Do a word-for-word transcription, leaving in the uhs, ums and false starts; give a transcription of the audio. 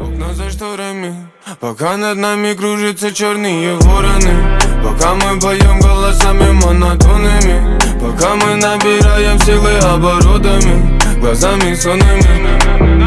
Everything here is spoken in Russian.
Окна за шторами, пока над нами кружатся черные вороны, пока мы поем голосами монотонными, пока мы набираем силы оборотами, глазами сонными.